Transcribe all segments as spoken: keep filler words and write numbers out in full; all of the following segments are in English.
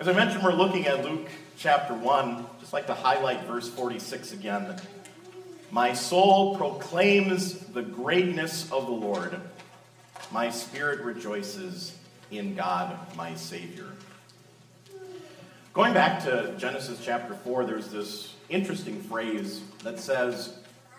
As I mentioned, we're looking at Luke chapter one. Just like to highlight verse forty-six again. My soul proclaims the greatness of the Lord. My spirit rejoices in God, my Savior. Going back to Genesis chapter four, there's this interesting phrase that says,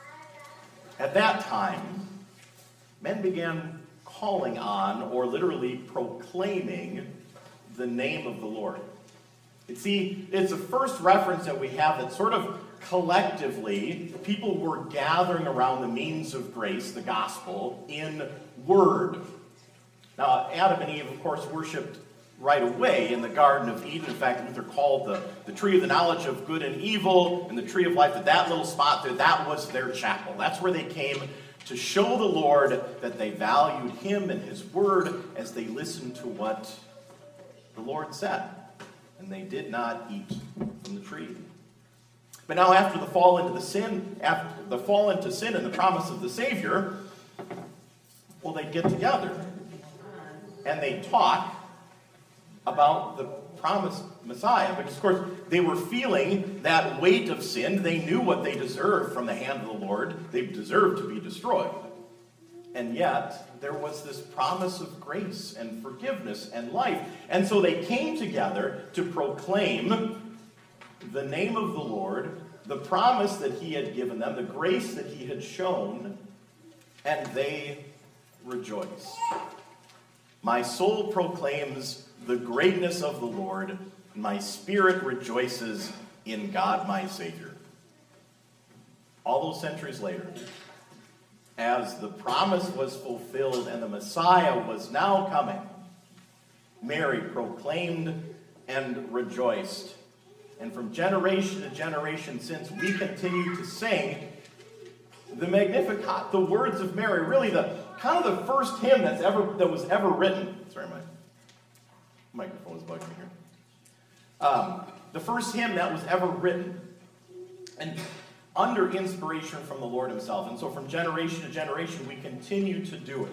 at that time, men began calling on, or literally proclaiming, the name of the Lord. You see, it's the first reference that we have that sort of collectively, people were gathering around the means of grace, the gospel, in word. Now, Adam and Eve, of course, worshipped right away in the Garden of Eden. In fact, Luther called the, the tree of the knowledge of good and evil and the tree of life, that that little spot there, that was their chapel. That's where they came to show the Lord that they valued him and his word as they listened to what the Lord said. And they did not eat from the tree. But now after the fall into the sin, after the fall into sin and the promise of the Savior, well, they get together and they talk about the promised Messiah. Because, of course, they were feeling that weight of sin. They knew what they deserved from the hand of the Lord. They deserved to be destroyed. And yet, there was this promise of grace and forgiveness and life. And so they came together to proclaim the name of the Lord, the promise that he had given them, the grace that he had shown, and they rejoiced. My soul proclaims the greatness of the Lord, and my spirit rejoices in God my Savior. All those centuries later, as the promise was fulfilled and the Messiah was now coming, Mary proclaimed and rejoiced. And from generation to generation since, we continue to sing the Magnificat, the words of Mary, really the kind of the first hymn that's ever that was ever written. Sorry, my microphone is bugging me here. Um, the first hymn that was ever written, and under inspiration from the Lord himself. And so from generation to generation, we continue to do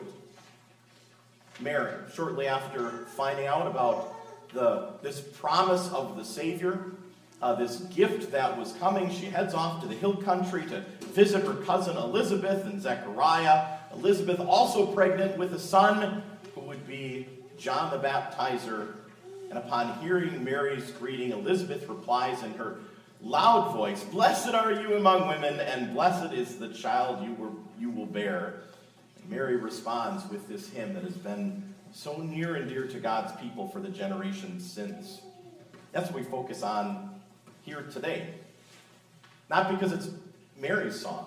it. Mary, shortly after finding out about the this promise of the Savior, uh, this gift that was coming, she heads off to the hill country to visit her cousin Elizabeth and Zechariah. Elizabeth also pregnant with a son who would be John the Baptizer. And upon hearing Mary's greeting, Elizabeth replies in her loud voice, "Blessed are you among women, and blessed is the child you, were, you will bear." And Mary responds with this hymn that has been so near and dear to God's people for the generations since. That's what we focus on here today. Not because it's Mary's song,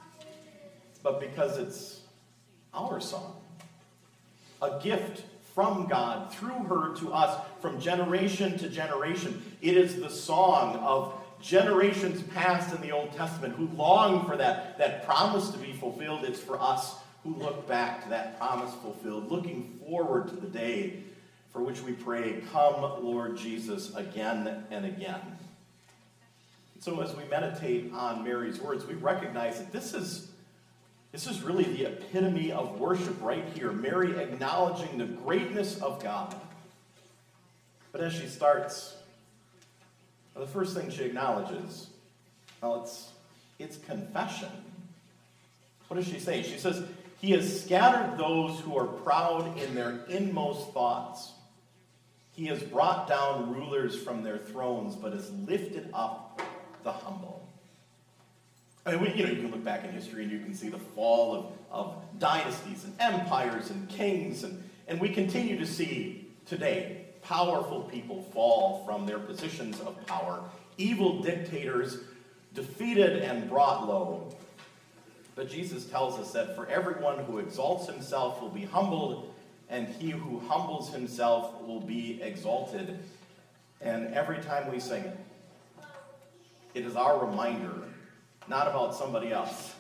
but because it's our song. A gift from God through her to us from generation to generation. It is the song of generations past in the Old Testament who long for that, that promise to be fulfilled. It's for us who look back to that promise fulfilled, looking forward to the day for which we pray, "Come, Lord Jesus," again and again. So as we meditate on Mary's words, we recognize that this is, this is really the epitome of worship right here. Mary acknowledging the greatness of God. But as she starts, well, the first thing she acknowledges, well, it's, it's confession. What does she say? She says, "He has scattered those who are proud in their inmost thoughts. He has brought down rulers from their thrones, but has lifted up the humble." I mean, we, you know, you can look back in history and you can see the fall of, of dynasties and empires and kings, and, and we continue to see today powerful people fall from their positions of power, evil dictators defeated and brought low. But Jesus tells us that for everyone who exalts himself will be humbled, and he who humbles himself will be exalted. And every time we sing it, it is our reminder, not about somebody else,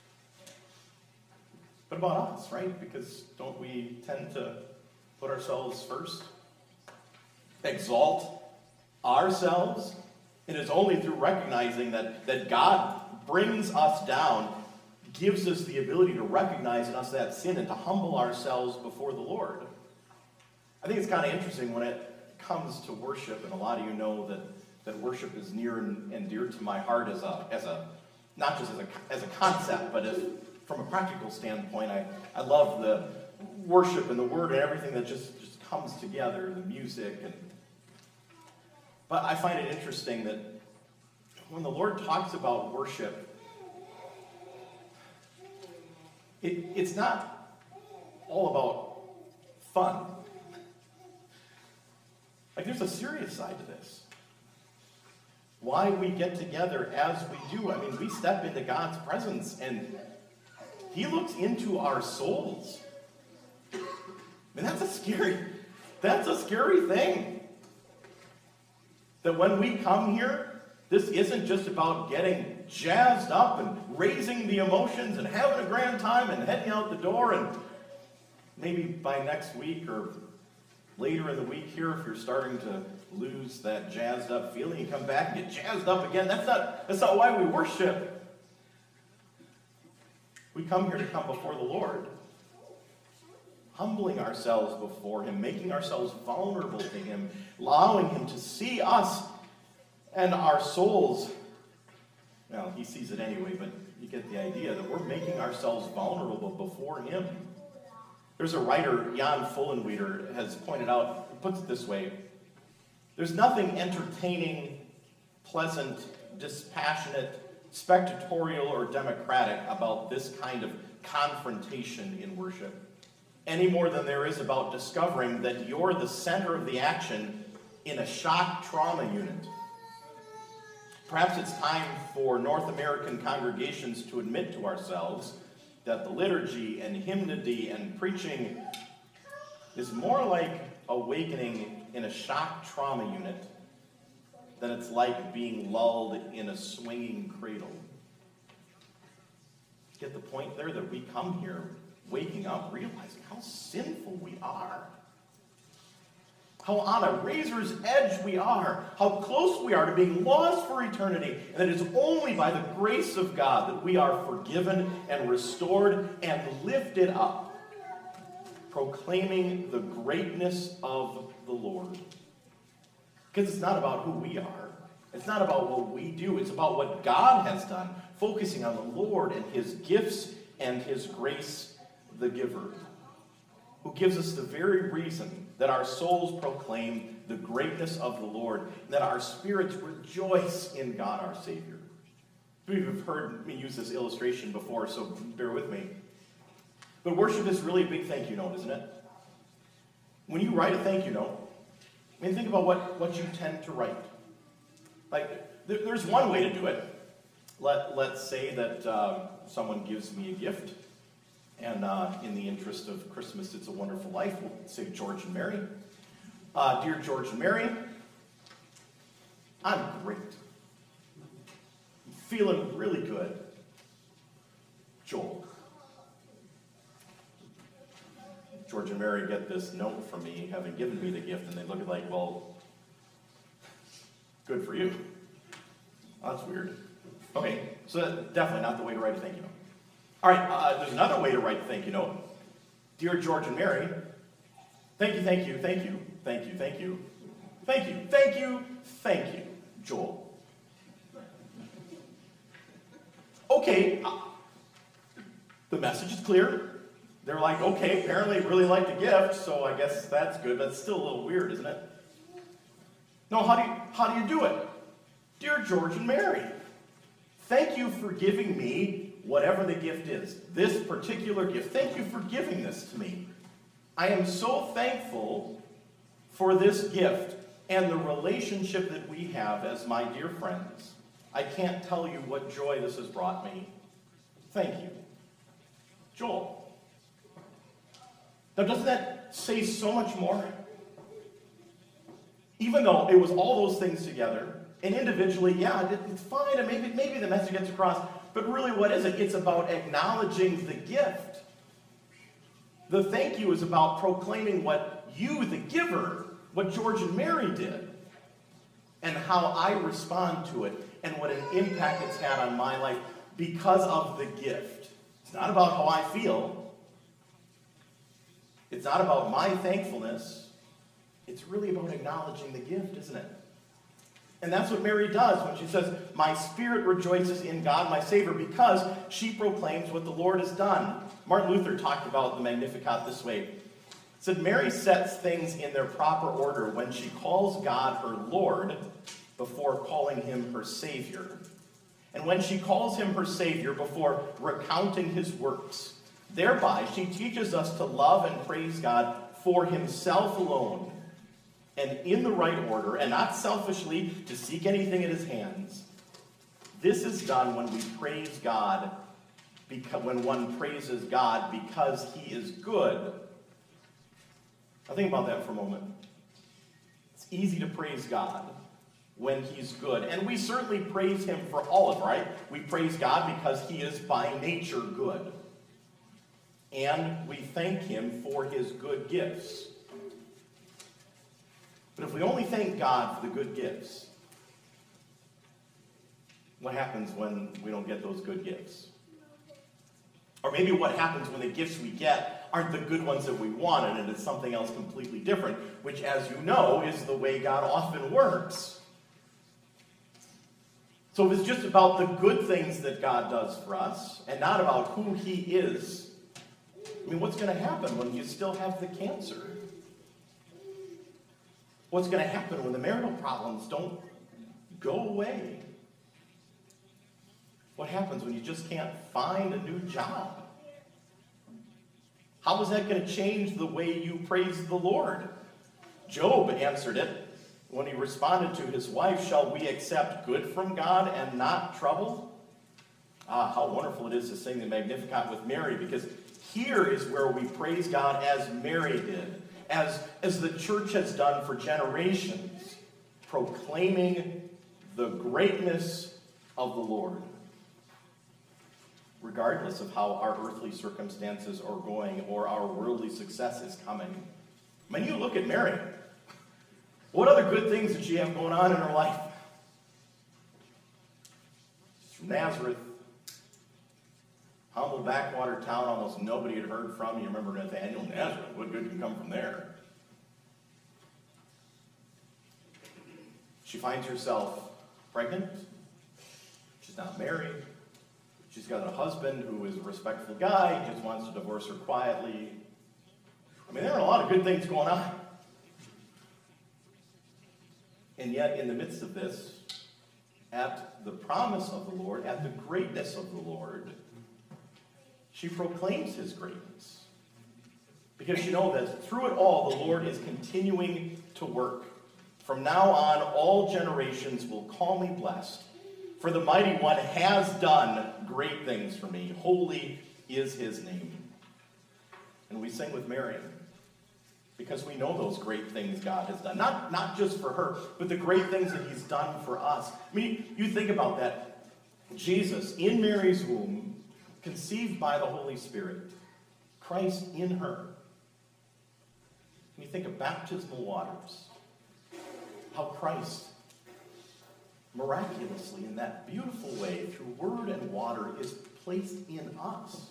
but about us, right? Because don't we tend to put ourselves first? Exalt ourselves? It is only through recognizing that, that God brings us down, gives us the ability to recognize in us that sin and to humble ourselves before the Lord. I think it's kind of interesting when it comes to worship, and a lot of you know that, that worship is near and, and dear to my heart as a, as a not just as a, as a concept, but as, from a practical standpoint, I, I love the worship and the word and everything that just, just comes together, the music. And but I find it interesting that when the Lord talks about worship, it, it's not all about fun. Like, there's a serious side to this. Why we get together as we do. I mean, we step into God's presence and He looks into our souls. I mean, that's a scary, that's a scary thing. That when we come here, this isn't just about getting jazzed up and raising the emotions and having a grand time and heading out the door, and maybe by next week or later in the week here, if you're starting to lose that jazzed up feeling, you come back and get jazzed up again. That's not, that's not why we worship. We come here to come before the Lord, humbling ourselves before Him, making ourselves vulnerable to Him, allowing Him to see us and our souls. Well, He sees it anyway, but you get the idea that we're making ourselves vulnerable before Him. There's a writer, Jan Fullenweeder, has pointed out, puts it this way: there's nothing entertaining, pleasant, dispassionate, spectatorial, or democratic about this kind of confrontation in worship, any more than there is about discovering that you're the center of the action in a shock trauma unit. Perhaps it's time for North American congregations to admit to ourselves that the liturgy and hymnody and preaching is more like awakening in a shock trauma unit than it's like being lulled in a swinging cradle. Get the point there, that we come here waking up, realizing how sinful we are, how on a razor's edge we are, how close we are to being lost for eternity, and that it is only by the grace of God that we are forgiven and restored and lifted up, proclaiming the greatness of the Lord. Because it's not about who we are. It's not about what we do. It's about what God has done, focusing on the Lord and His gifts and His grace, the giver, who gives us the very reason that our souls proclaim the greatness of the Lord, and that our spirits rejoice in God our Savior. You've heard me use this illustration before, so bear with me. But worship is really a big thank you note, isn't it? When you write a thank you note, I mean, think about what, what you tend to write. Like, there, there's one way to do it. Let, let's say that uh, someone gives me a gift, and uh, in the interest of Christmas, It's a Wonderful Life, we'll say George and Mary. Uh, Dear George and Mary, I'm great. I'm feeling really good. Joel. George and Mary get this note from me, having given me the gift, and they look at it like, well, good for you. Well, that's weird. Okay, so that's definitely not the way to write a thank you note. All right, uh, there's another way to write a thank you note. Dear George and Mary, thank you, thank you, thank you, thank you, thank you, thank you, thank you, thank you, Joel. Okay, uh, the message is clear. They're like, okay, apparently they really like the gift, so I guess that's good, but it's still a little weird, isn't it? No, how do you, how do you do it? Dear George and Mary, thank you for giving me whatever the gift is, this particular gift. Thank you for giving this to me. I am so thankful for this gift and the relationship that we have as my dear friends. I can't tell you what joy this has brought me. Thank you. Joel. Now, doesn't that say so much more? Even though it was all those things together, and individually, yeah, it's fine, and maybe, maybe the message gets across, but really, what is it? It's about acknowledging the gift. The thank you is about proclaiming what you, the giver, what George and Mary did, and how I respond to it, and what an impact it's had on my life because of the gift. It's not about how I feel. It's not about my thankfulness. It's really about acknowledging the gift, isn't it? And that's what Mary does when she says, my spirit rejoices in God, my Savior, because she proclaims what the Lord has done. Martin Luther talked about the Magnificat this way. He said, Mary sets things in their proper order when she calls God her Lord before calling him her Savior. And when she calls him her Savior before recounting his works. Thereby, she teaches us to love and praise God for himself alone, and in the right order, and not selfishly to seek anything at his hands. This is done when we praise God, because, when one praises God because he is good. Now think about that for a moment. It's easy to praise God when he's good. And we certainly praise him for all of it, right? We praise God because he is by nature good. And we thank him for his good gifts. But if we only thank God for the good gifts, what happens when we don't get those good gifts? Or maybe what happens when the gifts we get aren't the good ones that we wanted and it's something else completely different, which, as you know, is the way God often works. So if it's just about the good things that God does for us and not about who he is, I mean, what's going to happen when you still have the cancer? What's going to happen when the marital problems don't go away? What happens when you just can't find a new job? How is that going to change the way you praise the Lord? Job answered it when he responded to his wife, shall we accept good from God and not trouble? Ah, how wonderful it is to sing the Magnificat with Mary, because here is where we praise God as Mary did. As, as the church has done for generations, proclaiming the greatness of the Lord, regardless of how our earthly circumstances are going or our worldly success is coming. I mean, you look at Mary. What other good things did she have going on in her life? She's from Nazareth, humble backwater town almost nobody had heard from. You remember Nathaniel, Nazareth, what good can come from there? She finds herself pregnant. She's not married. She's got a husband who is a respectful guy. He just wants to divorce her quietly. I mean, there are a lot of good things going on. And yet, in the midst of this, at the promise of the Lord, at the greatness of the Lord, she proclaims his greatness. Because you know that through it all, the Lord is continuing to work. From now on, all generations will call me blessed. For the Mighty One has done great things for me. Holy is his name. And we sing with Mary, because we know those great things God has done. Not, not just for her, but the great things that he's done for us. I mean, you think about that. Jesus, in Mary's womb, conceived by the Holy Spirit, Christ in her. When you think of baptismal waters, how Christ, miraculously, in that beautiful way, through word and water, is placed in us.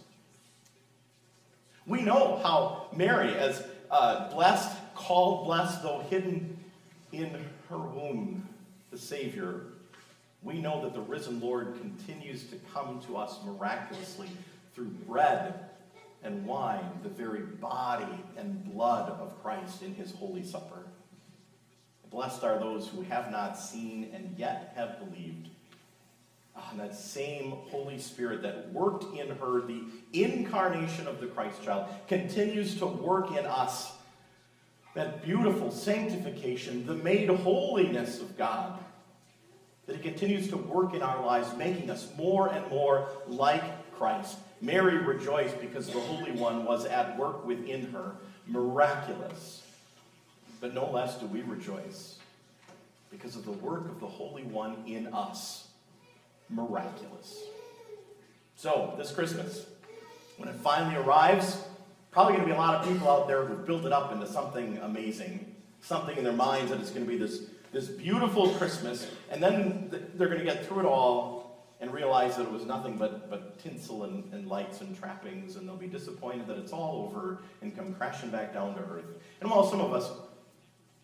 We know how Mary, as uh, blessed, called blessed, though hidden in her womb, the Savior, we know that the risen Lord continues to come to us miraculously through bread and wine, the very body and blood of Christ in his Holy Supper. Blessed are those who have not seen and yet have believed. Ah, and that same Holy Spirit that worked in her, the incarnation of the Christ child, continues to work in us. That beautiful sanctification, the made holiness of God, that he continues to work in our lives, making us more and more like Christ. Mary rejoiced because the Holy One was at work within her, miraculous. But no less do we rejoice because of the work of the Holy One in us. Miraculous. So, this Christmas, when it finally arrives, probably going to be a lot of people out there who've built it up into something amazing. Something in their minds that it's going to be this, this beautiful Christmas. And then they're going to get through it all and realize that it was nothing but, but tinsel and, and lights and trappings. And they'll be disappointed that it's all over and come crashing back down to earth. And while some of us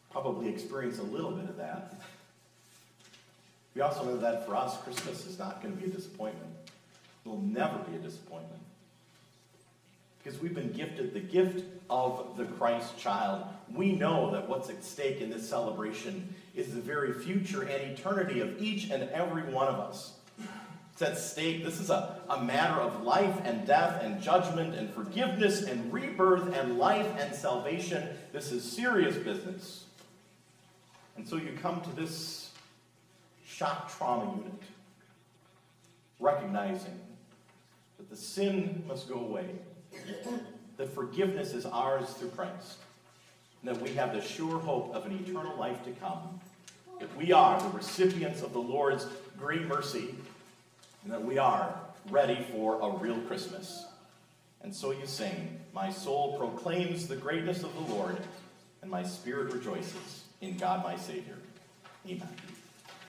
probably experience a little bit of that. We also know that for us, Christmas is not going to be a disappointment. It will never be a disappointment. Because we've been gifted the gift of the Christ child. We know that what's at stake in this celebration is the very future and eternity of each and every one of us. It's at stake. This is a, a matter of life and death and judgment and forgiveness and rebirth and life and salvation. This is serious business. And so you come to this shock trauma unit, recognizing that the sin must go away, that forgiveness is ours through Christ, and that we have the sure hope of an eternal life to come, that we are the recipients of the Lord's great mercy, and that we are ready for a real Christmas. And so you sing, "My soul proclaims the greatness of the Lord, and my spirit rejoices in God my Savior." Amen.